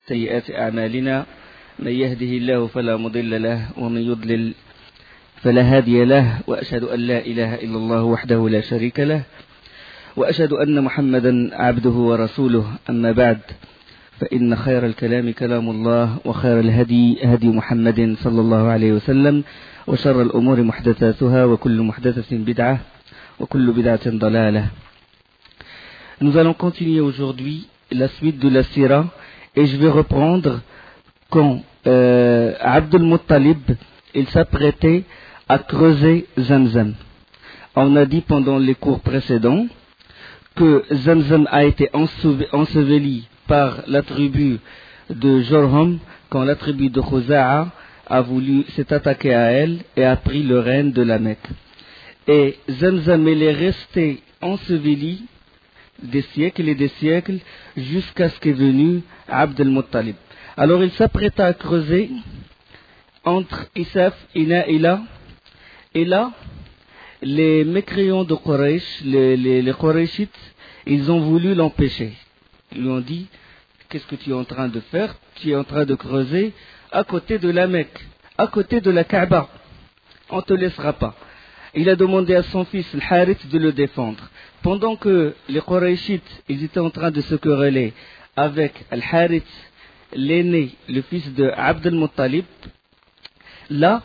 سيئات أعمالنا من يهده الله فلا مضل له ومن يضلل فلا هادي له وأشهد أن لا إله إلا الله وحده لا شريك له وأشهد أن محمدا عبده ورسوله أما بعد فإن خير الكلام كلام الله وخير الهدي هدي محمد صلى الله عليه وسلم وشر الأمور محدثاتها وكل محدثة بدعة وكل بدعة ضلالة. Nous allons continuer aujourd'hui la suite de la Sira et je vais reprendre quand Abd al-Muttalib il s'apprêtait à creuser Zamzam. On a dit pendant les cours précédents que Zamzam a été enseveli par la tribu de Jorham quand la tribu de Khuza'a a voulu s'est attaquée à elle et a pris le règne de la Mecque. Et Zamzam il est resté enseveli des siècles et des siècles jusqu'à ce qu'est venu Abd al-Muttalib. Alors il s'apprêta à creuser entre Isaf et Naïla, et là les mécréants de Quraysh, les Qurayshites, ils ont voulu l'empêcher. Ils lui ont dit: qu'est-ce que tu es en train de faire? Tu es en train de creuser à côté de la Mecque, à côté de la Kaaba. On ne te laissera pas. Il a demandé à son fils Al-Harith de le défendre. Pendant que les Qurayshites, ils étaient en train de se quereller avec Al-Harith, l'aîné, le fils de Abd al-Muttalib, là,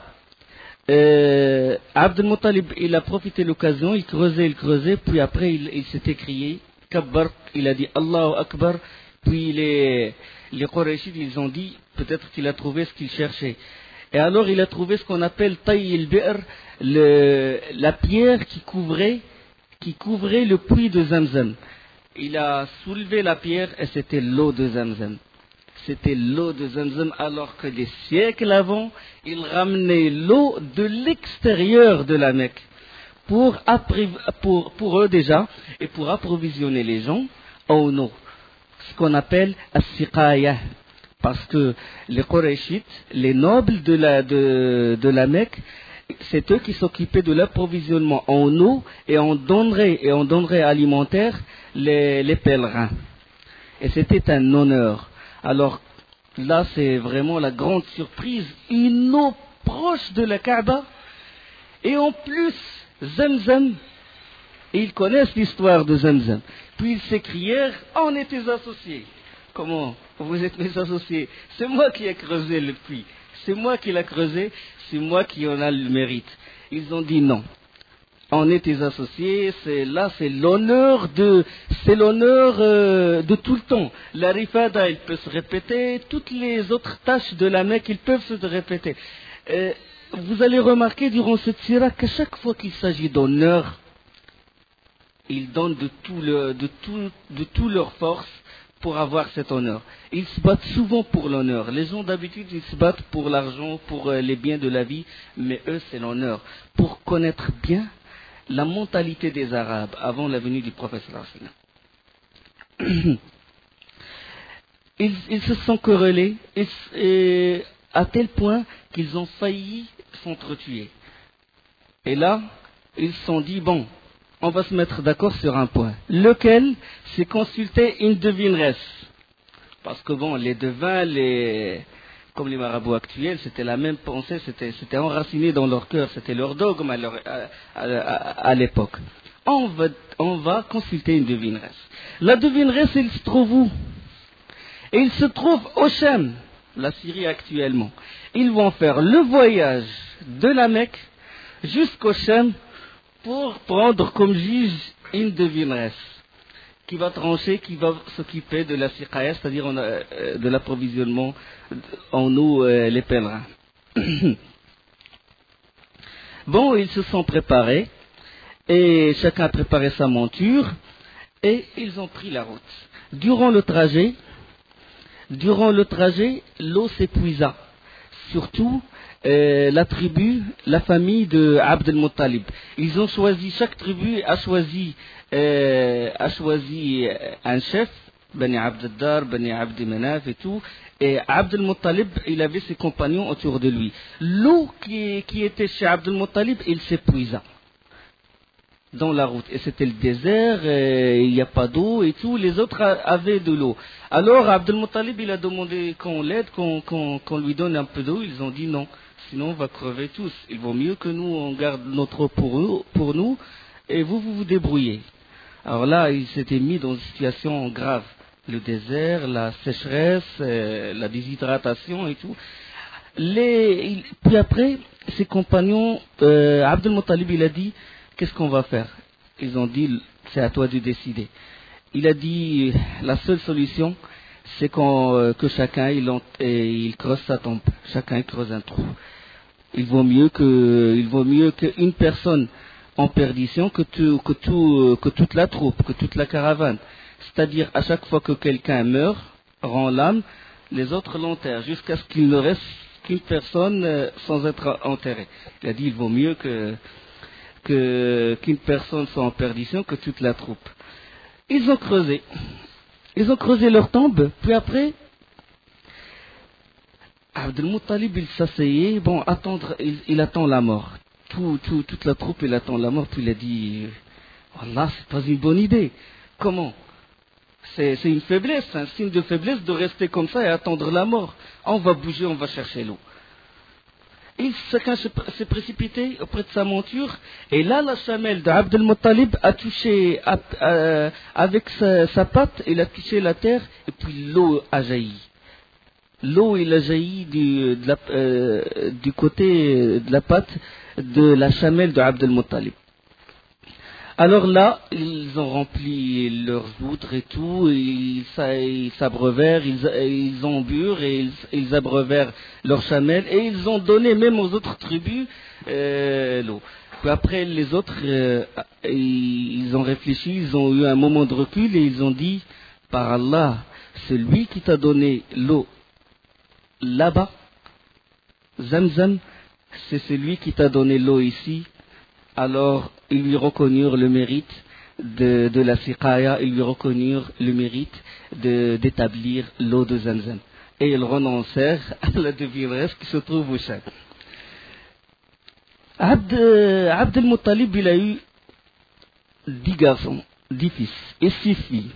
Abd al-Muttalib, il a profité de l'occasion, il creusait, puis après il s'est écrié, Kabbar, il a dit Allahu Akbar, puis les Qurayshites, ils ont dit, peut-être qu'il a trouvé ce qu'il cherchait. Et alors il a trouvé ce qu'on appelle Tay al-Bi'r, la pierre qui couvrait le puits de Zamzam. Il a soulevé la pierre et c'était l'eau de Zamzam. C'était l'eau de Zamzam, alors que des siècles avant, il ramenait l'eau de l'extérieur de la Mecque pour eux déjà et pour approvisionner les gens en eau. Ce qu'on appelle as-siqaya. Parce que les Qurayshites, les nobles de la Mecque, c'est eux qui s'occupaient de l'approvisionnement en eau et en denrées alimentaires les pèlerins. Et c'était un honneur. Alors là, c'est vraiment la grande surprise, une eau proche de la Kaaba et en plus Zamzam. Et ils connaissent l'histoire de Zamzam. Puis ils s'écrièrent: on est tes associés. Comment? Vous êtes mes associés. C'est moi qui ai creusé le puits. C'est moi qui l'ai creusé. C'est moi qui en a le mérite. Ils ont dit non. On est tes associés. C'est l'honneur de tout le temps. La rifada, il peut se répéter. Toutes les autres tâches de la Mecque, ils peuvent se répéter. Vous allez remarquer durant cette sira qu'à chaque fois qu'il s'agit d'honneur, ils donnent de tout leur force pour avoir cet honneur. Ils se battent souvent pour l'honneur. Les gens d'habitude, ils se battent pour l'argent, pour les biens de la vie, mais eux, c'est l'honneur. Pour connaître bien la mentalité des Arabes avant la venue du prophète sallallahu alayhi wa sallam. Ils se sont querellés à tel point qu'ils ont failli s'entretuer. Et là, ils se sont dit, bon, on va se mettre d'accord sur un point. Lequel? C'est consulter une devineresse. Parce que bon, les devins, comme les marabouts actuels, c'était la même pensée, c'était enraciné dans leur cœur, c'était leur dogme à l'époque. On va consulter une devineresse. La devineresse, elle se trouve où? Et il se trouve au Cham, la Syrie actuellement. Ils vont faire le voyage de la Mecque jusqu'au Cham pour prendre comme juge une devineresse qui va trancher, qui va s'occuper de la siqaya, c'est-à-dire de l'approvisionnement en eau les pèlerins. Bon, ils se sont préparés et chacun a préparé sa monture et ils ont pris la route. Durant le trajet, l'eau s'épuisa. Surtout la famille de Abd al-Muttalib. Ils ont choisi, chaque tribu a choisi un chef, Bani Abd al-Dar, Bani Abd Manaf et tout, et Abd al-Muttalib, il avait ses compagnons autour de lui. L'eau qui était chez Abd al-Muttalib, il s'épuisa. dans la route. Et c'était le désert, il n'y a pas d'eau et tout. Les autres avaient de l'eau. Alors Abdel Muttalib, il a demandé qu'on l'aide, qu'on lui donne un peu d'eau. Ils ont dit non, sinon on va crever tous. Il vaut mieux que nous, on garde notre eau pour nous et vous débrouillez. Alors là, il s'était mis dans une situation grave. Le désert, la sécheresse, la déshydratation et tout. Puis après, ses compagnons, Abdel Muttalib, il a dit, qu'est-ce qu'on va faire? Ils ont dit, c'est à toi de décider. Il a dit, la seule solution, c'est que chacun, il creuse sa tombe. Chacun creuse un trou. Il vaut mieux qu'une personne en perdition que toute la troupe, que toute la caravane. C'est-à-dire, à chaque fois que quelqu'un meurt, rend l'âme, les autres l'enterrent, jusqu'à ce qu'il ne reste qu'une personne sans être enterrée. Il a dit, il vaut mieux qu'une personne soit en perdition que toute la troupe. Ils ont creusé leur tombe, puis après, Abdel Muttalib, il s'asseyait, il attend la mort. Toute la troupe, il attend la mort, puis il a dit, Wallah, c'est pas une bonne idée. Comment? C'est une faiblesse, un signe de faiblesse de rester comme ça et attendre la mort. On va bouger, on va chercher l'eau. Et chacun s'est précipité auprès de sa monture, et là, la chamelle d'Abdel Muttalib a touché, avec sa patte, il a touché la terre, et puis l'eau a jailli. L'eau, il a jailli du côté de la patte de la chamelle d'Abdel Muttalib. Alors là, ils ont rempli leurs outres et tout, ils s'abreuvèrent, ils emburent et ils abreuvèrent leurs chamelles et ils ont donné même aux autres tribus l'eau. Puis après, les autres, ils ont réfléchi, ils ont eu un moment de recul et ils ont dit, par Allah, celui qui t'a donné l'eau là-bas, Zamzam, c'est celui qui t'a donné l'eau ici. Alors, ils lui reconnurent le mérite de la siqaya, ils lui reconnurent le mérite d'établir l'eau de Zamzam. Et ils renoncèrent à la devineresse qui se trouve au Chad. Abdel Muttalib, il a eu 10 garçons, 10 fils et 6 filles.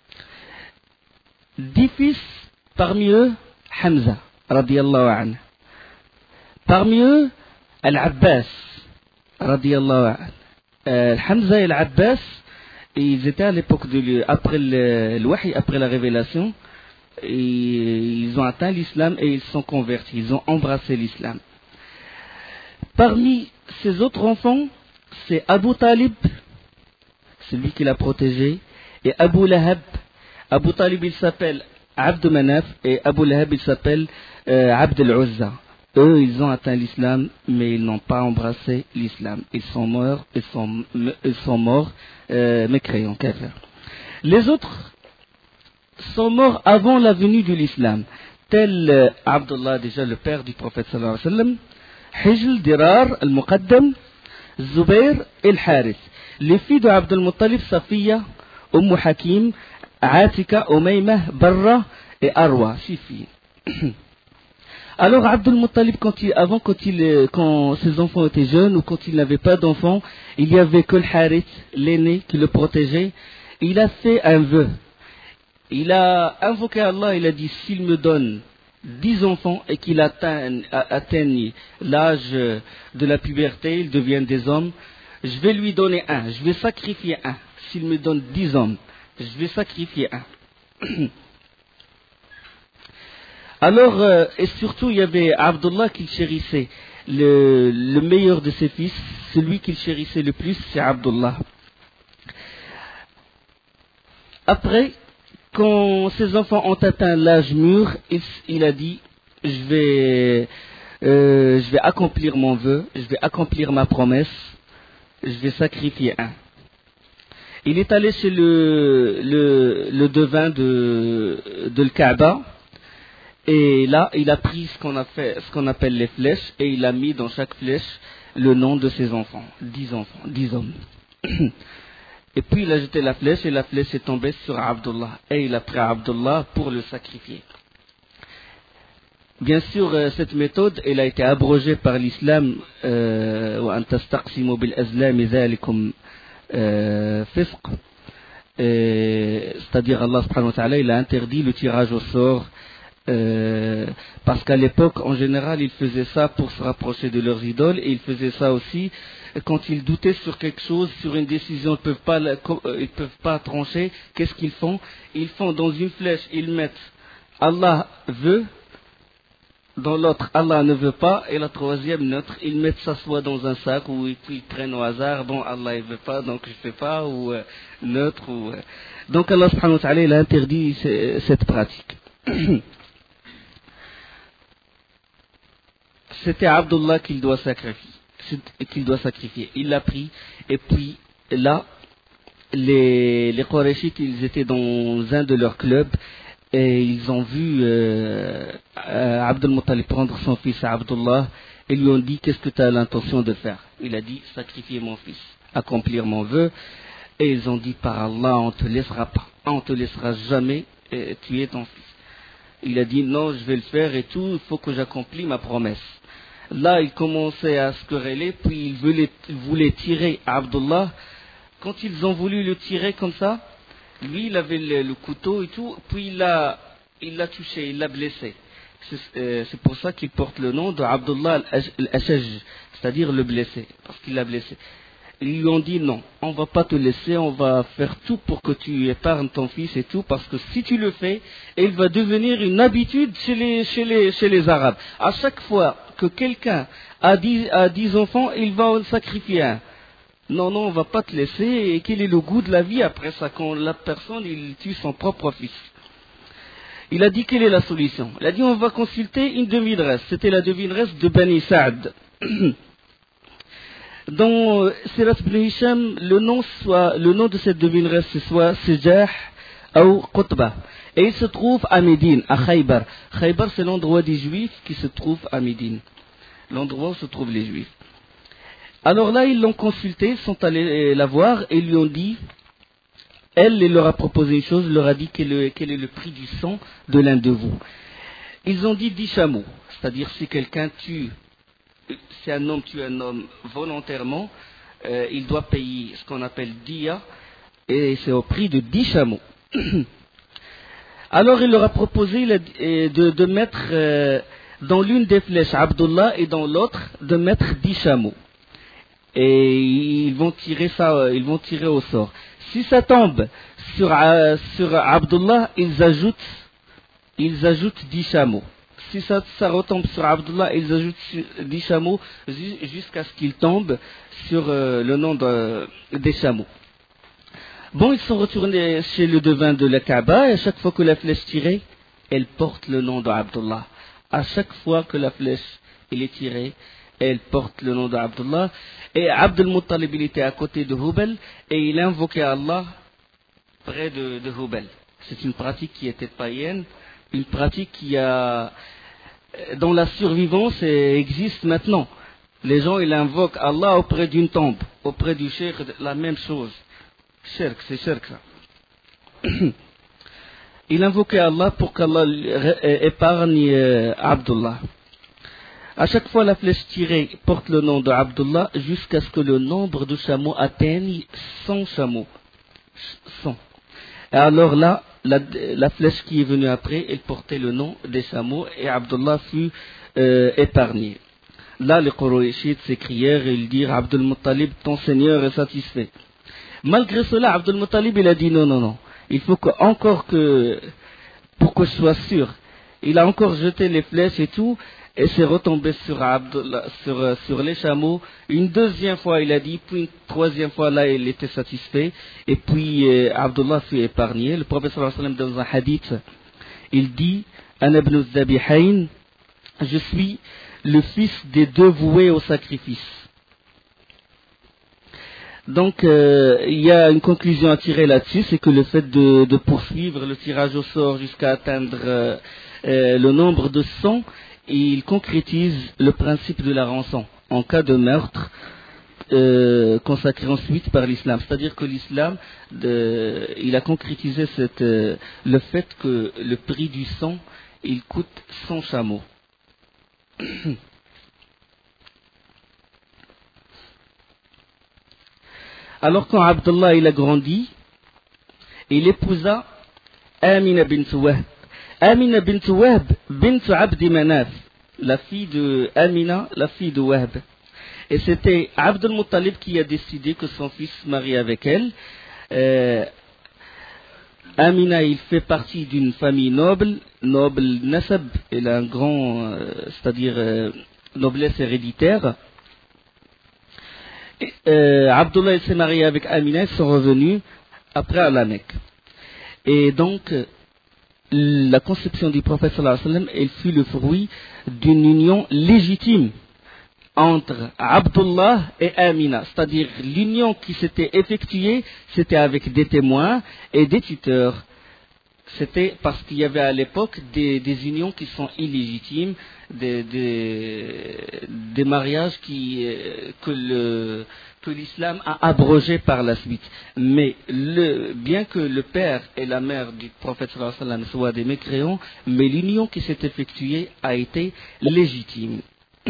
10 fils, parmi eux, Hamza, radiyallahu anhu. Parmi eux, Al-Abbas, radiyallahu anhu. Hamza et Al-Abbas, ils étaient à l'époque après le wahi, après la révélation, et ils ont atteint l'islam et ils sont convertis, ils ont embrassé l'islam. Parmi ces autres enfants, c'est Abu Talib, celui qui l'a protégé, et Abu Lahab. Abu Talib, il s'appelle Abd Manaf, et Abu Lahab, il s'appelle Abd al-Uzza. Eux, ils ont atteint l'islam, mais ils n'ont pas embrassé l'islam. Ils sont morts, mécréants, kafir. Les autres sont morts avant la venue de l'islam, tel Abdullah, déjà le père du prophète sallallahu alayhi wa sallam, Hijl, Dirar, Al-Muqaddam, Zubair et Al-Harith. Les filles de Abdel Muttalib, Safiya, Hakim, Atika, Umayma, Barra et Arwa, 6 filles. Alors Abdel Muttalib, quand ses enfants étaient jeunes ou quand il n'avait pas d'enfants, il n'y avait que le Harith, l'aîné, qui le protégeait. Il a fait un vœu. Il a invoqué Allah, il a dit, s'il me donne 10 enfants et qu'il atteigne l'âge de la puberté, ils deviennent des hommes, je vais lui donner un, je vais sacrifier un. S'il me donne 10 hommes, je vais sacrifier un. Alors, et surtout, il y avait Abdullah qu'il chérissait. Le meilleur de ses fils, celui qu'il chérissait le plus, c'est Abdullah. Après, quand ses enfants ont atteint l'âge mûr, il a dit, je vais accomplir mon vœu, je vais accomplir ma promesse, je vais sacrifier un. Il est allé chez le devin de l'Kaaba, et là, il a pris ce qu'on appelle les flèches, et il a mis dans chaque flèche le nom de ses enfants. 10 enfants, 10 hommes. Et puis il a jeté la flèche, et la flèche est tombée sur Abdullah. Et il a pris Abdullah pour le sacrifier. Bien sûr, cette méthode, elle a été abrogée par l'islam. وَأَن تَسْتَقْسِمُوا بِالْأَزْلَامِ ذَلِكُمْ fisq. C'est-à-dire Allah subhanahu wa ta'ala, il a interdit le tirage au sort, parce qu'à l'époque, en général, ils faisaient ça pour se rapprocher de leurs idoles, et ils faisaient ça aussi quand ils doutaient sur quelque chose, sur une décision, ils peuvent pas trancher. Qu'est-ce qu'ils font? Ils font dans une flèche, ils mettent Allah veut, dans l'autre Allah ne veut pas, et la troisième neutre, ils mettent ça soit dans un sac, ou puis ils prennent au hasard, bon Allah il veut pas, donc je fais pas, ou neutre, ou... Donc Allah subhanahu wa ta'ala, il a interdit cette pratique. C'était Abdullah qu'il doit sacrifier. Il l'a pris, et puis là, les Qurayshites, ils étaient dans un de leurs clubs, et ils ont vu Abdul Muttalib prendre son fils à Abdullah, et lui ont dit: qu'est-ce que tu as l'intention de faire? Il a dit: sacrifier mon fils, accomplir mon vœu. Et ils ont dit: par Allah, on te laissera pas, on te laissera jamais tuer ton fils. Il a dit: non, je vais le faire et tout, il faut que j'accomplis ma promesse. Là, il commençait à se quereller, puis il voulait tirer Abdullah. Quand ils ont voulu le tirer comme ça, lui, il avait le couteau et tout, puis il l'a touché, il l'a blessé. C'est pour ça qu'il porte le nom de Abdullah al-Ashaj, c'est-à-dire le blessé, parce qu'il l'a blessé. Ils lui ont dit: non, on va pas te laisser, on va faire tout pour que tu épargnes ton fils et tout, parce que si tu le fais, il va devenir une habitude chez les Arabes. À chaque fois que quelqu'un a 10 enfants, il va en sacrifier un. Non, on va pas te laisser. Et quel est le goût de la vie après ça, quand la personne il tue son propre fils? Il a dit: quelle est la solution? Il a dit: on va consulter une devineresse. C'était la devineresse de Bani Sa'd. Dans Sirat ibn Hisham, le nom de cette devineresse, c'est soit Sijah ou Qutba. Et il se trouve à Médine, à Khaybar. Khaybar, c'est l'endroit des Juifs qui se trouve à Médine. L'endroit où se trouvent les Juifs. Alors là, ils l'ont consulté, ils sont allés la voir et lui ont dit, elle leur a proposé une chose, leur a dit quel est le prix du sang de l'un de vous. Ils ont dit 10 chameaux, c'est-à-dire si un homme tue un homme volontairement, il doit payer ce qu'on appelle diya, et c'est au prix de 10 chameaux. Alors il leur a proposé de mettre dans l'une des flèches Abdullah et dans l'autre de mettre 10 chameaux. Et ils vont tirer au sort. Si ça tombe sur Abdullah, ils ajoutent 10 chameaux. Si ça retombe sur Abdullah, ils ajoutent 10 chameaux jusqu'à ce qu'il tombe sur le nom des chameaux. Bon, ils sont retournés chez le devin de la Kaaba, et à chaque fois que la flèche tirait, elle porte le nom d'Abdullah. À chaque fois que la flèche est tirée, elle porte le nom d'Abdullah. Et Abdul Muttalib, il était à côté de Hubal, et il invoquait Allah près de Hubal. C'est une pratique qui était païenne, une pratique dont la survivance existe maintenant. Les gens, ils invoquent Allah auprès d'une tombe, auprès du cheikh, la même chose. C'est shirk ça. Il invoquait Allah pour qu'Allah épargne Abdullah. À chaque fois, la flèche tirée porte le nom d'Abdullah jusqu'à ce que le nombre de chameaux atteigne 100 chameaux. 100. Et alors là, la flèche qui est venue après, elle portait le nom des chameaux et Abdullah fut épargné. Là, les Qurayshites s'écrièrent et ils dirent: Abdul Muttalib, ton Seigneur est satisfait. Malgré cela, Abdul Muttalib, il a dit: non. Il faut pour que je sois sûr. Il a encore jeté les flèches et tout, et c'est retombé sur les chameaux. Une deuxième fois, il a dit, puis une troisième fois, là, il était satisfait. Et puis, Abdullah fut épargné. Le prophète sallallahu alayhi wa sallam, dans un hadith, il dit: Ana ibn az-Zabihayn, je suis le fils des deux voués au sacrifice. Donc, il y a une conclusion à tirer là-dessus, c'est que le fait de poursuivre le tirage au sort jusqu'à atteindre le nombre de 100, il concrétise le principe de la rançon en cas de meurtre consacré ensuite par l'islam. C'est-à-dire que l'islam, il a concrétisé le fait que le prix du sang, il coûte 100 chameaux. Alors quand Abdullah il a grandi, il épousa Amina bint Wahb. Amina bint Wahb bint Abdi Manaf, la fille de Amina, la fille de Wahb. Et c'était Abd al-Muttalib qui a décidé que son fils se marie avec elle. Amina, il fait partie d'une famille noble nasab, elle a un grand, c'est-à-dire noblesse héréditaire. Abdullah il s'est marié avec Amina, ils sont revenus après à la Mecque. Et donc, la conception du prophète sallallahu alayhi wa sallam, elle fut le fruit d'une union légitime entre Abdullah et Amina, c'est-à-dire l'union qui s'était effectuée, c'était avec des témoins et des tuteurs. C'était parce qu'il y avait à l'époque des unions qui sont illégitimes, des mariages que l'islam a abrogés par la suite. Mais bien que le père et la mère du prophète sallallahu alayhi wa sallam soient des mécréants, mais l'union qui s'est effectuée a été légitime.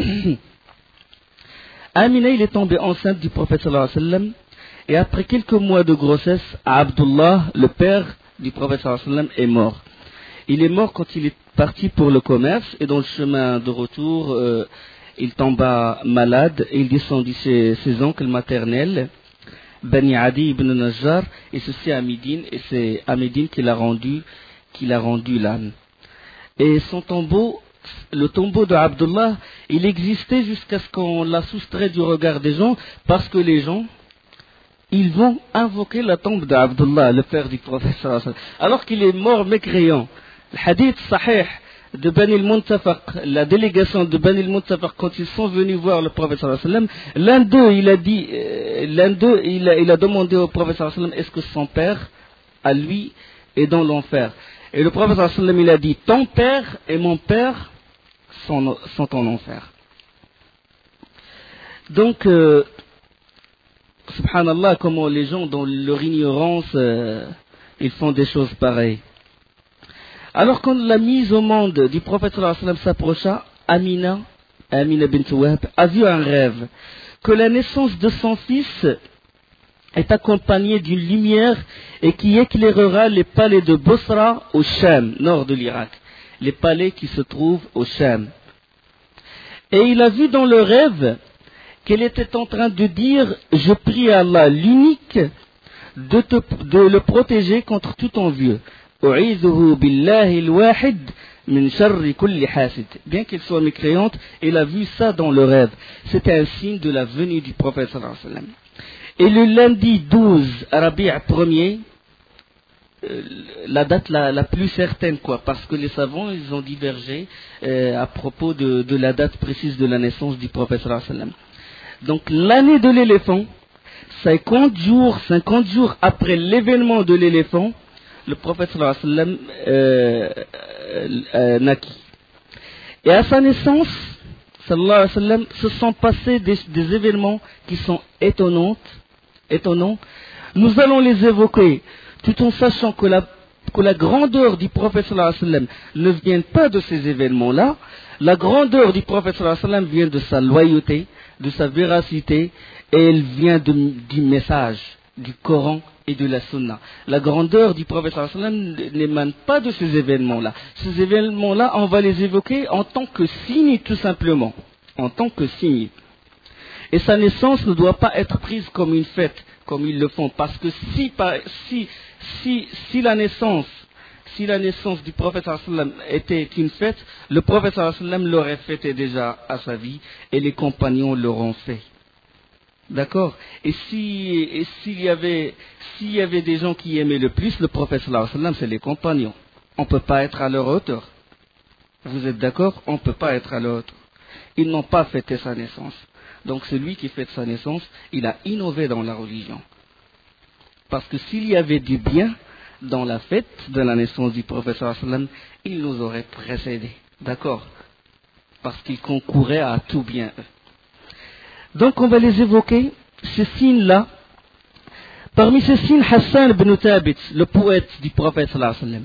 Amina, il est tombé enceinte du prophète sallallahu alayhi wa sallam, et après quelques mois de grossesse, Abdullah, le père du prophète sallallahu alayhi wa sallam, est mort. Il est mort quand il est parti pour le commerce, et dans le chemin de retour, il tomba malade, et il descendit chez ses oncles maternels, Bani Adi ibn Najjar, et ceci à Médine, et c'est à Médine qu'il a rendu l'âme. Et son tombeau, le tombeau de Abdullah, il existait jusqu'à ce qu'on l'a soustrait du regard des gens, parce que les gens, ils vont invoquer la tombe d'Abdullah, le père du prophète sallallahu alayhi wa sallam, alors qu'il est mort mécréant. Le hadith sahih de Bani al-Muntafaq, la délégation de Bani al-Muntafaq, quand ils sont venus voir le prophète sallallahu alayhi wa sallam, l'un d'eux, il a demandé au prophète sallallahu alayhi wa sallam, est-ce que son père, à lui, est dans l'enfer? Et le prophète sallallahu alayhi wa sallam, il a dit, ton père et mon père sont en enfer. Donc, subhanallah, comment les gens, dans leur ignorance, ils font des choses pareilles. Alors, quand la mise au monde du prophète sallallahu alayhi wa sallam s'approcha, Amina bint Wahb, a vu un rêve, que la naissance de son fils est accompagnée d'une lumière et qui éclairera les palais de Bosra au Sham, nord de l'Irak. Les palais qui se trouvent au Sham. Et il a vu dans le rêve qu'elle était en train de dire, je prie à Allah l'unique de le protéger contre tout envieux. Bien qu'elle soit mécréante, elle a vu ça dans le rêve. C'était un signe de la venue du prophète sallallahu alayhi wa sallam. Et le lundi 12 Rabi' premier, la date la plus certaine, parce que les savants ils ont divergé à propos de la date précise de la naissance du prophète sallallahu alayhi wa sallam. Donc l'année de l'éléphant, 50 jours après l'événement de l'éléphant, le prophète sallallahu alayhi wa sallam naquit. Et à sa naissance, sallallahu alayhi wa sallam, se sont passés des événements qui sont étonnants. Nous allons les évoquer tout en sachant que la grandeur du prophète sallallahu alayhi wa sallam ne vient pas de ces événements-là. La grandeur du prophète sallallahu alayhi wa sallam vient de sa loyauté, de sa véracité, et elle vient du message du Coran et de la Sunna. La grandeur du prophète sallallahu alayhi wa sallam n'émane pas de ces événements-là. Ces événements-là, on va les évoquer en tant que signe, tout simplement. En tant que signe. Et sa naissance ne doit pas être prise comme une fête, comme ils le font, parce que si la naissance du prophète sallallahu alayhi wa sallam était une fête, le prophète sallallahu alayhi wa sallam l'aurait fêté déjà à sa vie, et les compagnons l'auront fait. D'accord? Et s'il y avait des gens qui aimaient le plus le prophète sallallahu alayhi wa sallam, c'est les compagnons. On ne peut pas être à leur hauteur. Vous êtes d'accord? On ne peut pas être à leur hauteur. Ils n'ont pas fêté sa naissance. Donc celui qui fête sa naissance, il a innové dans la religion. Parce que s'il y avait du bien dans la fête de la naissance du prophète sallallahu alayhi wa sallam, il nous aurait précédés. D'accord? Parce qu'il concourait à tout bien. Donc on va les évoquer, ces signes-là. Parmi ces signes, Hassan ibn Thabit, le poète du prophète sallallahu alayhi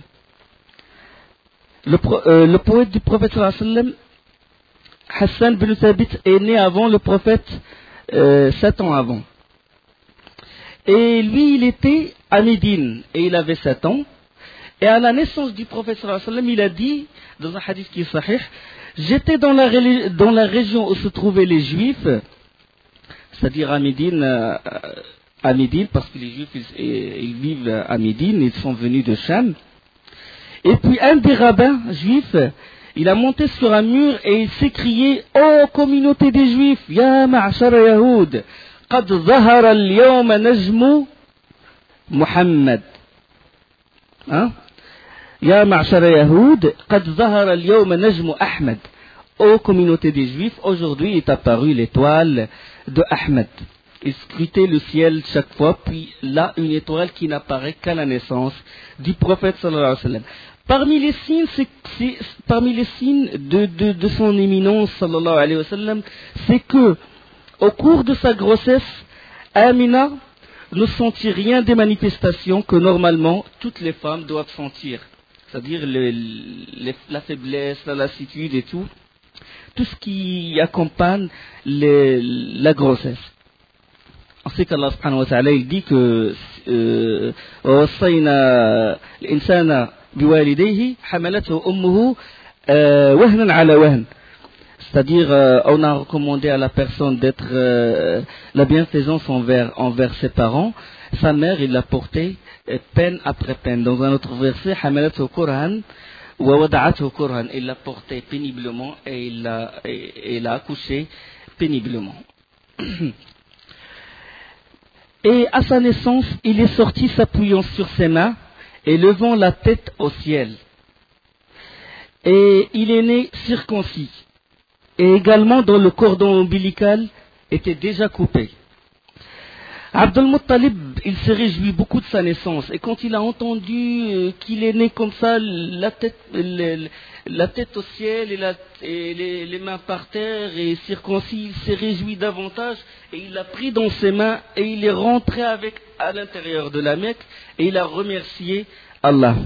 wa sallam. Le poète du prophète sallallahu alayhi wa sallam, Hassan ibn Thabit, est né avant le prophète, 7 ans avant. Et lui, il était à Médine et il avait 7 ans. Et à la naissance du prophète sallallahu alayhi wa sallam, il a dit, dans un hadith qui est sahih, j'étais dans la région où se trouvaient les Juifs, c'est-à-dire à Médine, parce que les Juifs ils vivent à Médine, ils sont venus de Cham. Et puis un des rabbins juifs, il a monté sur un mur et il s'écriait: ô communauté des Juifs, ya ma'ashara Yahoud, qad zahara al-yawma najmu Muhammad. Hein? Ya ma'ashara Yahoud, qad zahara al-yawma najmu Ahmed. Ô communauté des Juifs, aujourd'hui est apparue l'étoile de Ahmed. Il scrutait le ciel chaque fois, puis là, une étoile qui n'apparaît qu'à la naissance du prophète sallallahu alayhi wa sallam. Parmi les signes de son éminence sallallahu alayhi wa sallam, c'est que, au cours de sa grossesse, Amina ne sentit rien des manifestations que normalement toutes les femmes doivent sentir. C'est-à-dire la faiblesse, la lassitude et tout ce qui accompagne la grossesse. On sait qu'Allah subhanahu wa ta'ala il dit que وَوَصَّيْنَا الْإِنسَانَ بِوَالِدَيْهِ حَمَلَتْهُ أُمُّهُ وَهْنًا عَلَى وَهْنٍ. C'est-à-dire, on a recommandé à la personne d'être la bienfaisance envers ses parents. Sa mère, il l'a porté peine après peine. Dans un autre verset, حَمَلَتْهُ كُرْهًا وَوَضَعَتْهُ كُرْهًا. Il l'a porté péniblement et il l'a accouché péniblement. Et à sa naissance, il est sorti s'appuyant sur ses mains et levant la tête au ciel. Et il est né circoncis. Et également dont le cordon ombilical était déjà coupé. Abdul Muttalib, il s'est réjoui beaucoup de sa naissance. Et quand il a entendu qu'il est né comme ça, la tête au ciel et les mains par terre et circoncis, il s'est réjoui davantage et il l'a pris dans ses mains et il est rentré à l'intérieur de la Mecque et il a remercié Allah.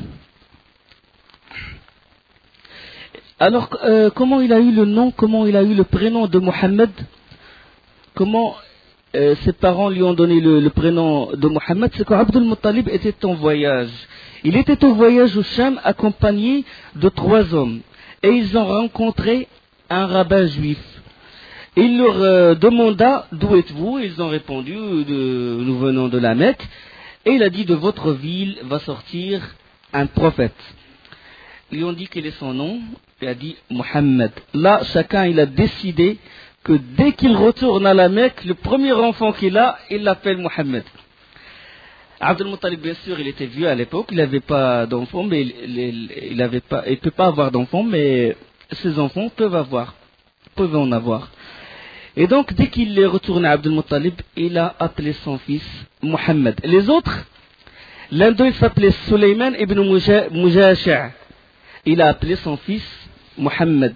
Alors, comment il a eu le nom, comment il a eu le prénom de Mohammed? Comment ses parents lui ont donné le prénom de Mohammed? C'est quand Abdul Muttalib était en voyage. Il était au voyage au Cham accompagné de 3 hommes. Et ils ont rencontré un rabbin juif. Il leur demanda: d'où êtes-vous? Ils ont répondu: nous venons de la Mecque. Et il a dit: de votre ville va sortir un prophète. Ils lui ont dit quel est son nom. Il a dit Mohammed. Là, chacun il a décidé que dès qu'il retourne à la Mecque, le premier enfant qu'il a, il l'appelle Mohammed. Abdul Muttalib, bien sûr, il était vieux à l'époque, il n'avait pas d'enfants, mais il ne peut pas avoir d'enfants, mais ses enfants peuvent en avoir. Et donc, dès qu'il est retourné à Abdul Muttalib, il a appelé son fils Mohammed. Les autres, l'un d'eux, il s'appelait Sulayman ibn Mujashi'. Il a appelé son fils Mohammed.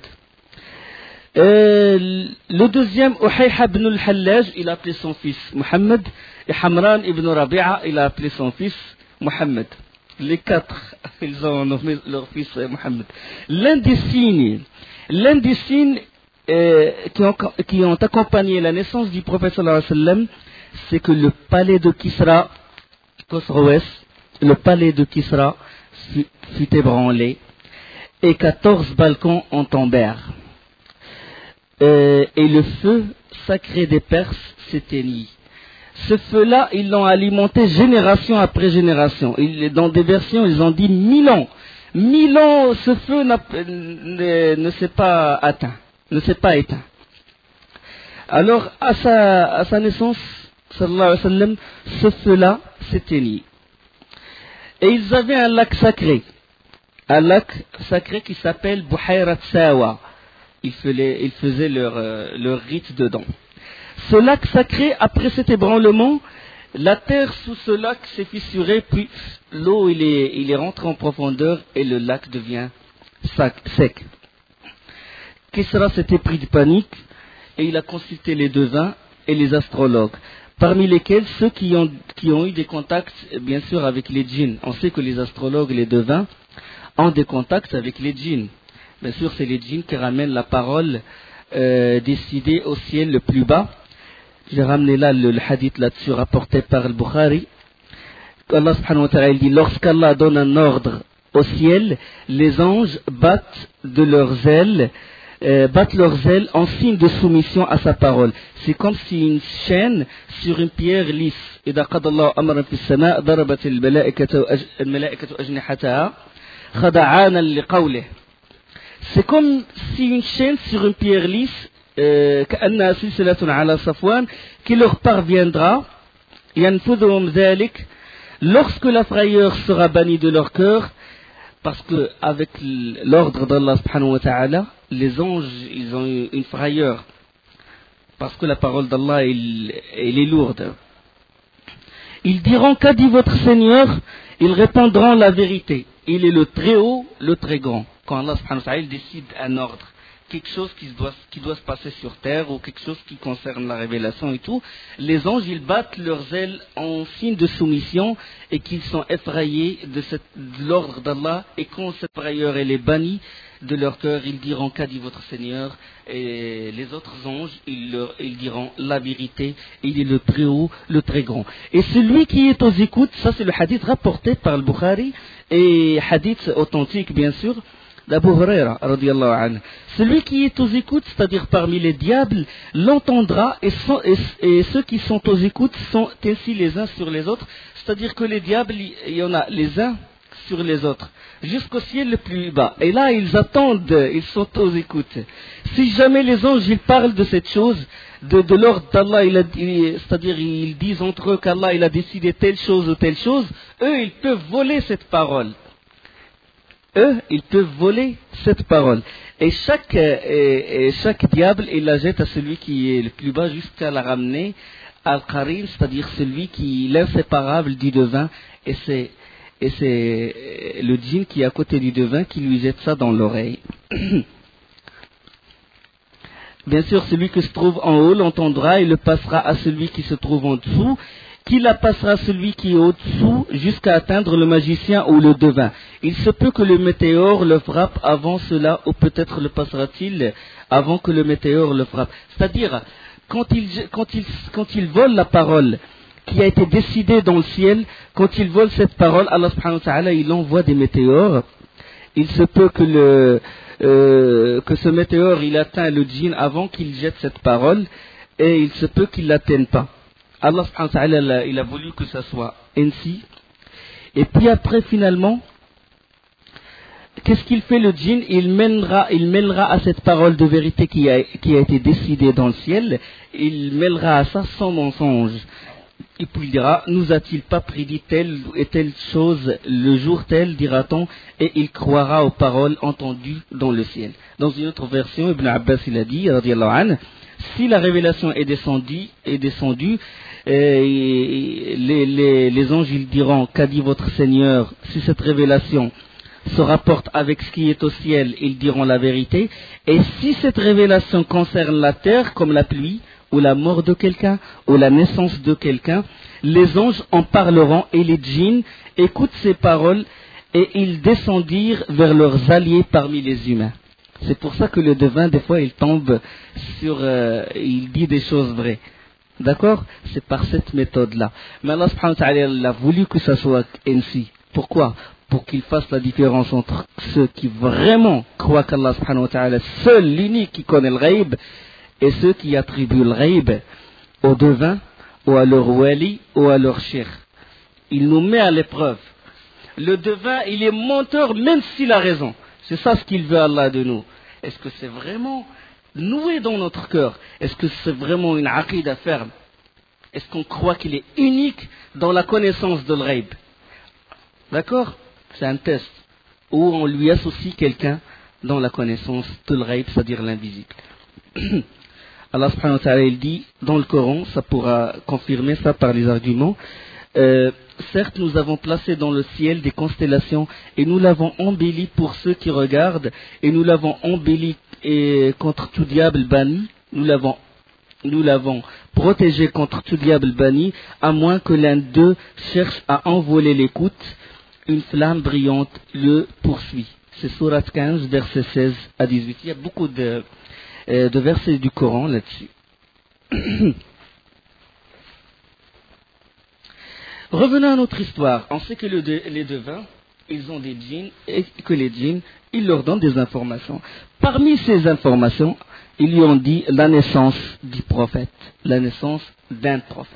Le deuxième, Uhayha ibn al-Hallaj, il a appelé son fils Mohammed. Et Hamran ibn Rabi'a, il a appelé son fils Mohammed. Les 4, ils ont nommé leur fils Mohammed. L'un des signes qui ont accompagné la naissance du prophète sallallahu alayhi wa sallam, c'est que le palais de Kisra, le palais de Kisra fut ébranlé et 14 balcons en tombèrent. Et le feu sacré des Perses s'éteignit. Ce feu-là, ils l'ont alimenté génération après génération. Dans des versions, ils ont dit 1000 ans. 1000 ans, ce feu ne s'est pas éteint. Alors, à sa naissance, sallallahu alayhi wa sallam, ce feu-là s'éteignit. Et ils avaient un lac sacré qui s'appelle Buhayrat Sawa. Ils faisaient leur rite dedans. Ce lac sacré, après cet ébranlement, la terre sous ce lac s'est fissurée, puis l'eau il est rentré en profondeur et le lac devient sec. Kisra s'était pris de panique et il a consulté les devins et les astrologues, parmi lesquels ceux qui ont eu des contacts, bien sûr, avec les djinns. On sait que les astrologues et les devins ont des contacts avec les djinns. Bien sûr, c'est les djinns qui ramènent la parole décidée au ciel le plus bas. J'ai ramené là le hadith là-dessus rapporté par le Bukhari. Allah subhanahu wa ta'ala il dit, lorsqu'Allah donne un ordre au ciel, les anges battent leurs ailes en signe de soumission à sa parole. C'est comme si une chaîne sur une pierre lisse. إذا قضى الله أمرا في السماء ضربت الملائكة أجنحتها خضعانا لقوله. C'est comme si une chaîne sur une pierre lisse كأنها سلسلة على صفوان qui leur parviendra ينفذهم ذلك lorsque la frayeur sera bannie de leur cœur, parce que avec l'ordre d'Allah subhanahu wa ta'ala, les anges ils ont une frayeur parce que la parole d'Allah elle est lourde. Ils diront, qu'a dit votre Seigneur? Ils répondront la vérité. Il est le très haut, le très grand. Quand Allah subhanahu wa ta'ala il décide un ordre, quelque chose qui doit se passer sur terre ou quelque chose qui concerne la révélation et tout, les anges ils battent leurs ailes en signe de soumission et qu'ils sont effrayés de l'ordre d'Allah, et quand cette frayeur elle est bannie de leur cœur, ils diront, qu'a dit votre Seigneur? Et les autres anges ils diront la vérité, il est le très haut, le très grand. Et celui qui est aux écoutes, ça c'est le hadith rapporté par le Bukhari, et hadith authentique bien sûr, d'Abu Huraira radiyallahu anhu. Celui qui est aux écoutes, c'est-à-dire parmi les diables, l'entendra, et ceux qui sont aux écoutes sont ainsi les uns sur les autres, c'est-à-dire que les diables, il y en a les uns sur les autres, jusqu'au ciel le plus bas. Et là, ils attendent, ils sont aux écoutes. Si jamais les anges, ils parlent de cette chose, de l'ordre d'Allah, c'est-à-dire ils disent entre eux qu'Allah, il a décidé telle chose ou telle chose, eux, ils peuvent voler cette parole. Ils peuvent voler cette parole. Et chaque diable, il la jette à celui qui est le plus bas jusqu'à la ramener à Al-Qarin, c'est-à-dire celui qui est l'inséparable du devin. Et c'est le djinn qui est à côté du devin qui lui jette ça dans l'oreille. Bien sûr, celui qui se trouve en haut l'entendra et le passera à celui qui se trouve en dessous, qui la passera à celui qui est au-dessous jusqu'à atteindre le magicien ou le devin. Il se peut que le météore le frappe avant cela, ou peut-être le passera-t-il avant que le météore le frappe. C'est-à-dire, quand il vole la parole qui a été décidée dans le ciel, quand il vole cette parole, Allah subhanahu wa ta'ala, il envoie des météores. Il se peut que ce météore, il atteint le djinn avant qu'il jette cette parole, et il se peut qu'il ne l'atteigne pas. Allah subhanahu wa ta'ala, il a voulu que ça soit ainsi. Et puis après, finalement, qu'est-ce qu'il fait le djinn? Il mêlera à cette parole de vérité qui a été décidée dans le ciel, il mêlera à ça son mensonge. Et puis il dira, nous a-t-il pas prédit telle et telle chose le jour tel, dira-t-on, et il croira aux paroles entendues dans le ciel. Dans une autre version, Ibn Abbas il a dit, radiyallahu anhu, si la révélation est descendue, les anges ils diront, qu'a dit votre Seigneur? Si cette révélation se rapporte avec ce qui est au ciel, ils diront la vérité. Et si cette révélation concerne la terre, comme la pluie, ou la mort de quelqu'un, ou la naissance de quelqu'un, les anges en parleront, et les djinns écoutent ces paroles, et ils descendirent vers leurs alliés parmi les humains. C'est pour ça que le devin, des fois, il tombe il dit des choses vraies. D'accord? C'est par cette méthode-là. Mais Allah subhanahu wa ta'ala, il a voulu que ça soit ainsi. Pourquoi? Pour qu'il fasse la différence entre ceux qui vraiment croient qu'Allah subhanahu wa ta'ala, seul, l'unique qui connaît le ghaib, et ceux qui attribuent le ghaib au devin, ou à leur wali, ou à leur cheikh. Il nous met à l'épreuve. Le devin, il est menteur même s'il a raison. C'est ça ce qu'il veut Allah de nous. Est-ce que c'est vraiment noué dans notre cœur? Est-ce que c'est vraiment une aqida ferme? Est-ce qu'on croit qu'il est unique dans la connaissance de l'ghaib? D'accord? C'est un test où on lui associe quelqu'un dans la connaissance de l'ghaib, c'est-à-dire l'invisible. Allah subhanahu wa ta'ala il dit dans le Coran, ça pourra confirmer ça par les arguments, certes nous avons placé dans le ciel des constellations et nous l'avons embelli pour ceux qui regardent, et nous l'avons embelli contre tout diable banni, nous l'avons protégé contre tout diable banni, à moins que l'un d'eux cherche à envoler l'écoute, une flamme brillante le poursuit. C'est sourate 15, versets 16 à 18. Il y a beaucoup de versets du Coran là-dessus. Revenons à notre histoire. On sait que les devins, ils ont des djinns et que les djinns, ils leur donnent des informations. Parmi ces informations, ils lui ont dit la naissance du prophète, la naissance d'un prophète.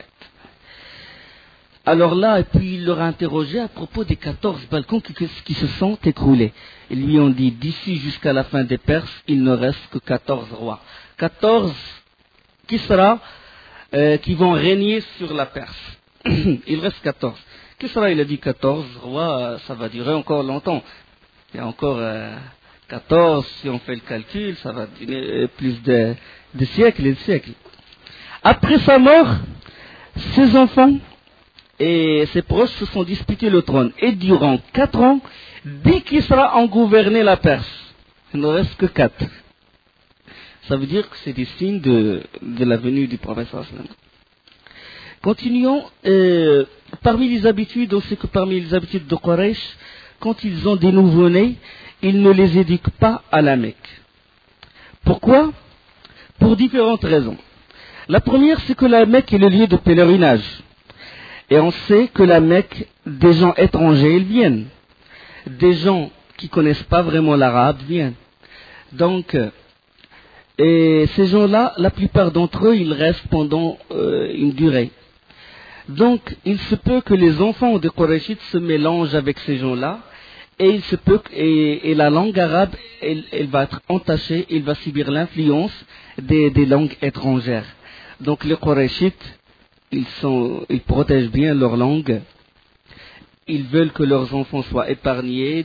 Alors là, et puis il leur a interrogé à propos des 14 balcons qui se sont écroulés. Ils lui ont dit, d'ici jusqu'à la fin des Perses, il ne reste que 14 rois. 14 Kisra qui vont régner sur la Perse. Il reste 14. Kisra, il a dit 14 rois, ça va durer encore longtemps. Il y a encore 14, si on fait le calcul, ça va durer plus de siècles et de siècles. Après sa mort, ses enfants et ses proches se sont disputés le trône. Et durant 4 ans, 10 Kisra ont gouverné la Perse. Il ne reste que 4. Ça veut dire que c'est des signes de la venue du prophète. Continuons. Parmi les habitudes, on sait que parmi les habitudes de Quraysh, quand ils ont des nouveau-nés, ils ne les éduquent pas à la Mecque. Pourquoi? Pour différentes raisons. La première, c'est que la Mecque est le lieu de pèlerinage. Et on sait que la Mecque, des gens étrangers, ils viennent. Des gens qui ne connaissent pas vraiment l'arabe viennent. Donc, et ces gens-là, la plupart d'entre eux, ils restent pendant une durée. Donc, il se peut que les enfants de Qurayshites se mélangent avec ces gens-là, et il se peut et la langue arabe, elle va être entachée, elle va subir l'influence des langues étrangères. Donc, les Qurayshites, ils protègent bien leur langue. Ils veulent que leurs enfants soient épargnés,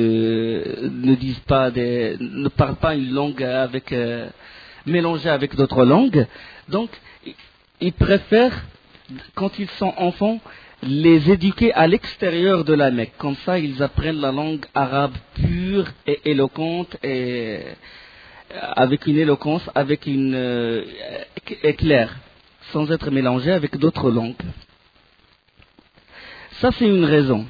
ne parlent pas une langue mélangée avec d'autres langues. Donc, ils préfèrent, quand ils sont enfants, les éduquer à l'extérieur de la Mecque. Comme ça, ils apprennent la langue arabe pure et éloquente, et avec une éloquence, avec une éclair, sans être mélangée avec d'autres langues. Ça, c'est une raison.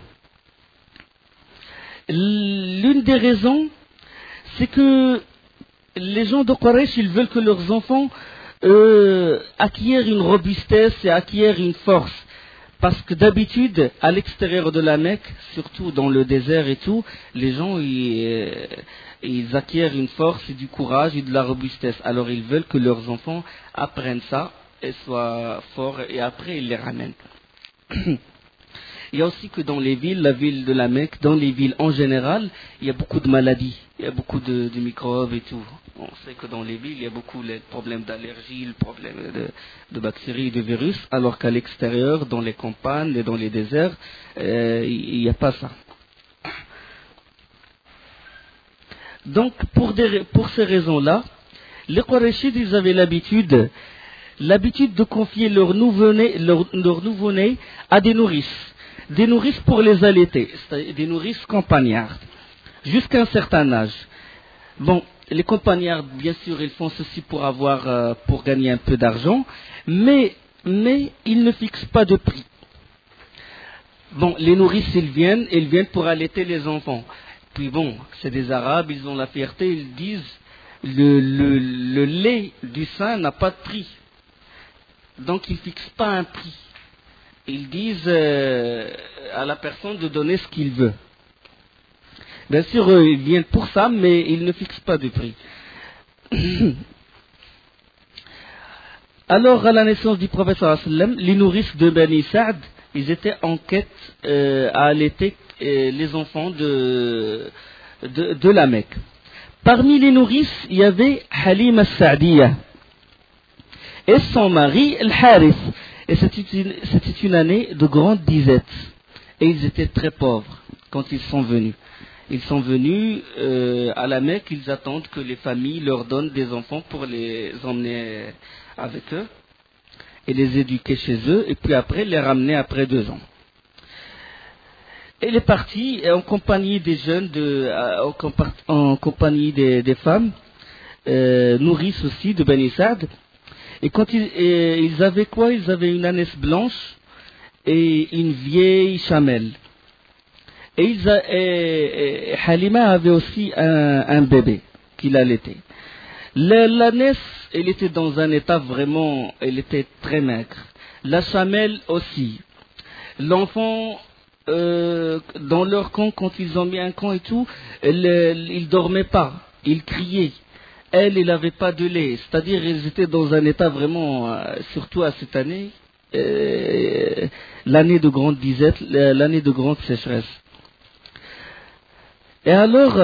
L'une des raisons, c'est que les gens de Quraysh, ils veulent que leurs enfants acquièrent une robustesse et acquièrent une force. Parce que d'habitude, à l'extérieur de la Mecque, surtout dans le désert et tout, les gens, ils acquièrent une force et du courage et de la robustesse. Alors ils veulent que leurs enfants apprennent ça et soient forts, et après ils les ramènent. Il y a aussi que dans les villes, la ville de la Mecque, dans les villes en général, il y a beaucoup de maladies, il y a beaucoup de microbes et tout. On sait que dans les villes, il y a beaucoup de problèmes d'allergie, le problème de bactéries, de virus, alors qu'à l'extérieur, dans les campagnes et dans les déserts, il n'y a pas ça. Donc, pour ces raisons-là, les Qurayshites, ils avaient l'habitude de confier leur nouveau-né à des nourrices. Des nourrices pour les allaiter, c'est-à-dire des nourrices campagnardes, jusqu'à un certain âge. Bon, les campagnardes, bien sûr, ils font ceci pour gagner un peu d'argent, mais ils ne fixent pas de prix. Bon, les nourrices, ils viennent pour allaiter les enfants. Puis bon, c'est des Arabes, ils ont la fierté, ils disent le lait du sein n'a pas de prix. Donc ils ne fixent pas un prix. Ils disent à la personne de donner ce qu'il veut. Bien sûr, ils viennent pour ça, mais ils ne fixent pas de prix. Alors, à la naissance du prophète sallallahu alayhi wa sallam, les nourrices de Bani Sa'd, ils étaient en quête à allaiter les enfants de la Mecque. Parmi les nourrices, il y avait Halim al-Sa'diyah et son mari, Al-Harith. Et c'était une année de grande disette. Et ils étaient très pauvres quand ils sont venus. Ils sont venus à la Mecque, ils attendent que les familles leur donnent des enfants pour les emmener avec eux et les éduquer chez eux, et puis après les ramener après 2 ans. Et il est parti en compagnie des jeunes, en compagnie des femmes, nourrices aussi de Bani Sa'd. Et quand ils avaient quoi? Ils avaient une ânesse blanche et une vieille chamelle. Et Halima avait aussi un bébé qu'il allaitait. L'ânesse, elle était dans un état vraiment, elle était très maigre. La chamelle aussi. L'enfant, dans leur camp, quand ils ont mis un camp et tout, ils dormaient pas, ils criaient. Elle n'avait pas de lait, c'est-à-dire ils étaient dans un état vraiment, surtout à cette année, l'année de grande disette, l'année de grande sécheresse. Et alors,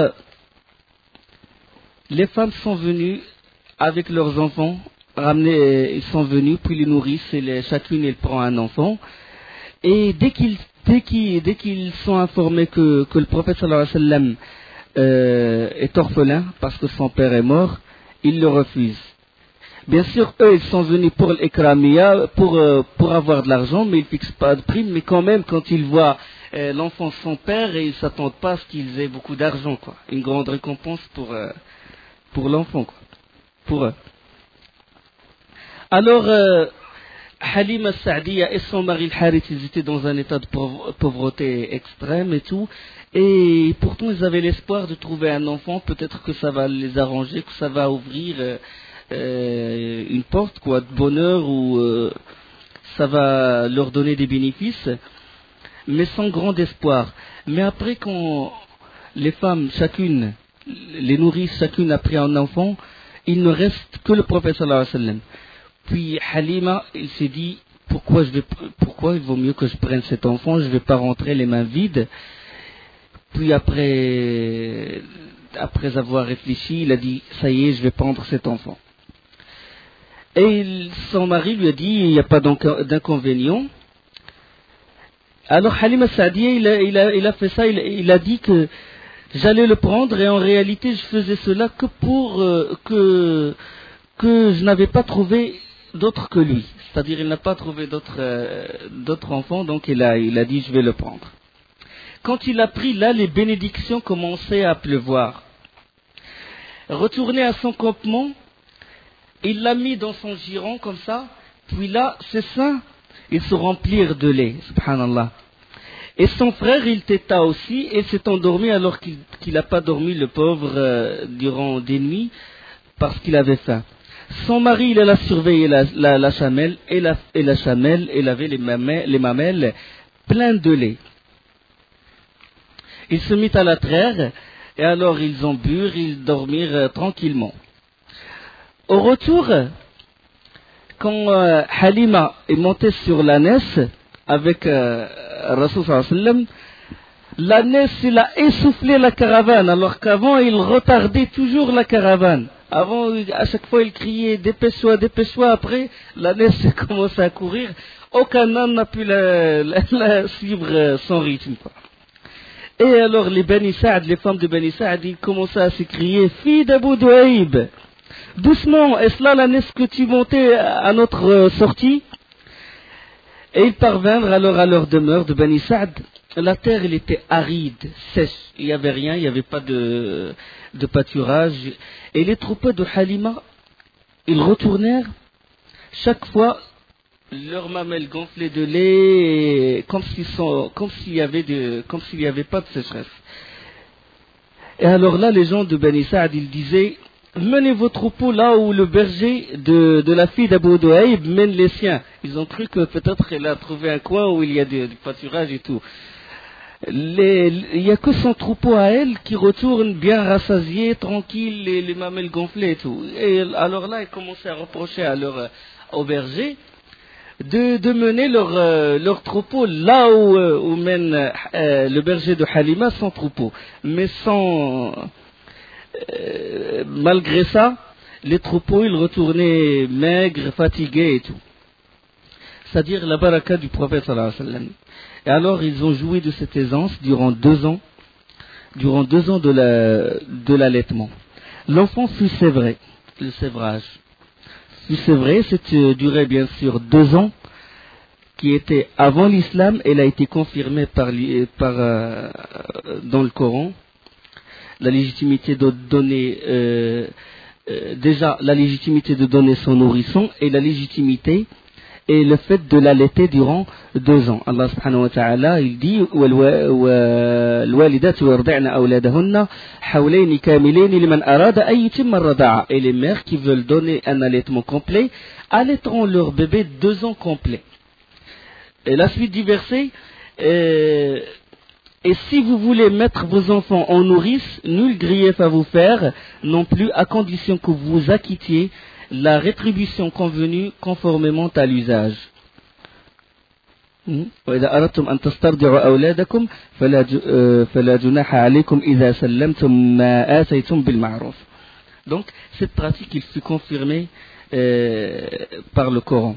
les femmes sont venues avec leurs enfants, ils sont venus, puis les nourrissent, et chacune elle prend un enfant. Et dès qu'ils sont informés que le prophète sallallahu alayhi wa sallam est orphelin parce que son père est mort, ils le refusent. Bien sûr, eux, ils sont venus pour l'ékramiya, pour avoir de l'argent, mais ils ne fixent pas de prime. Mais quand même, quand ils voient l'enfant de son père, ils ne s'attendent pas à ce qu'ils aient beaucoup d'argent, quoi. Une grande récompense pour l'enfant, quoi. Pour eux. Alors, Halima Sa'diya et son mari Al-Harith, ils étaient dans un état de pauvreté extrême et tout. Et pourtant, ils avaient l'espoir de trouver un enfant. Peut-être que ça va les arranger, que ça va ouvrir une porte, quoi, de bonheur, ou ça va leur donner des bénéfices. Mais sans grand espoir. Mais après, quand les femmes, chacune, les nourrissent, chacune a pris un enfant, il ne reste que le prophète sallallahu alayhi wa sallam. Puis Halima, il s'est dit, pourquoi il vaut mieux que je prenne cet enfant, je ne vais pas rentrer les mains vides. Puis après avoir réfléchi, il a dit, ça y est, je vais prendre cet enfant. Et son mari lui a dit, il n'y a pas d'inconvénient. Alors Halima Sa'diya, il a fait ça, il a dit que j'allais le prendre, et en réalité je faisais cela que pour que je n'avais pas trouvé d'autre que lui. C'est-à-dire il n'a pas trouvé d'autres enfants, donc il a dit je vais le prendre. Quand il a pris, là les bénédictions commençaient à pleuvoir. Retourné à son campement, il l'a mis dans son giron comme ça, puis là ses seins, ils se remplirent de lait, subhanallah. Et son frère, il téta aussi, et s'est endormi alors qu'il n'a pas dormi, le pauvre, durant des nuits, parce qu'il avait faim. Son mari, il a surveillé la chamelle, et la chamelle, elle avait les mamelles pleines de lait. Il se mit à la traire, et alors ils ont bu, ils dormirent tranquillement. Au retour, quand Halima est montée sur l'ânesse avec Rasul sallallahu alayhi wa sallam, l'ânesse, il a essoufflé la caravane, alors qu'avant il retardait toujours la caravane. Avant, à chaque fois, il criait dépêche-toi, dépêche-toi. Après, l'ânesse commençait à courir. Aucun âne n'a pu la suivre son rythme, quoi. Et alors, les Bani Sa'd, les femmes de Bani Sa'd, ils commençaient à s'écrier fille d'Abu Duhaïb, doucement, est-ce là l'ânesse que tu montais à notre sortie? Et ils parvinrent alors à leur demeure de Bani Sa'd. La terre, elle était aride, sèche. Il n'y avait rien, il n'y avait pas de pâturage. Et les troupeaux de Halima, ils retournèrent chaque fois leurs mamelles gonflées de lait, comme s'il n'y avait pas de sécheresse. Et alors là, les gens de Bani Sa'd, ils disaient, menez vos troupeaux là où le berger de la fille d'Abu Duhaïb mène les siens. Ils ont cru que peut-être elle a trouvé un coin où il y a du pâturage et tout. Il n'y a que son troupeau à elle qui retourne bien rassasié, tranquille, les mamelles gonflées et tout. Et alors là, ils commençaient à reprocher au berger de mener leur troupeau là où mène le berger de Halima son troupeau. Mais malgré ça, les troupeaux, ils retournaient maigres, fatigués et tout. C'est-à-dire la baraka du prophète sallallahu alayhi wa sallam. Et alors ils ont joui de cette aisance durant 2 ans de l'allaitement. L'enfant fut sévré, le sévrage fut sévré, c'était duré bien sûr 2 ans, qui était avant l'islam. Elle a été confirmée dans le Coran, la légitimité de donner déjà la légitimité de donner son nourrisson, et la légitimité et le fait de l'allaiter durant 2 ans. Allah subhanahu wa ta'ala, il dit وَالْوَالِدَاتُ يُرْضِعْنَ أَوْلَادَهُنَّ حَوْلَيْنِ كَامِلَيْنِ لِمَنْ أَرَادَ أَن يُتِمَّ الرَّضَاعَةَ. Et les mères qui veulent donner un allaitement complet allaiteront leur bébé 2 ans complets. Et la suite du verset, et si vous voulez mettre vos enfants en nourrice, nul grief à vous faire, non plus à condition que vous acquittiez la rétribution convenue conformément à l'usage. وإذا أردتم أن تسترضعوا أولادكم فلا جناح عليكم إذا سلمتم ما آتيتم بالمعروف. Donc cette pratique il fut confirmée par le Coran.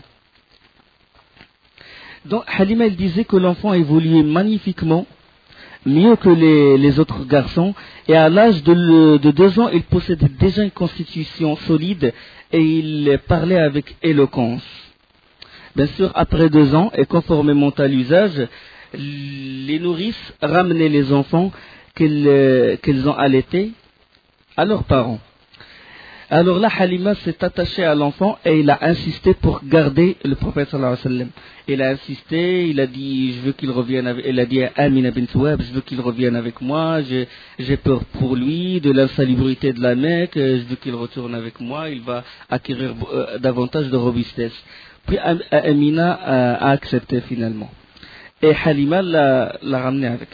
Donc Halima elle disait que l'enfant évoluait magnifiquement, mieux que les autres garçons, et à l'âge de 2 ans, il possédait déjà une constitution solide et il parlait avec éloquence. Bien sûr, après 2 ans, et conformément à l'usage, les nourrices ramenaient les enfants qu'elles ont allaités à leurs parents. Alors là, Halima s'est attachée à l'enfant et il a insisté pour garder le prophète sallallahu alayhi wa sallam. Il a insisté, il a dit, je veux qu'il revienne avec, il a dit à Amina bint Wahb, je veux qu'il revienne avec moi, j'ai peur pour lui, de l'insalubrité de la Mecque, je veux qu'il retourne avec moi, il va acquérir davantage de robustesse. Puis Amina a accepté finalement. Et Halima l'a ramené avec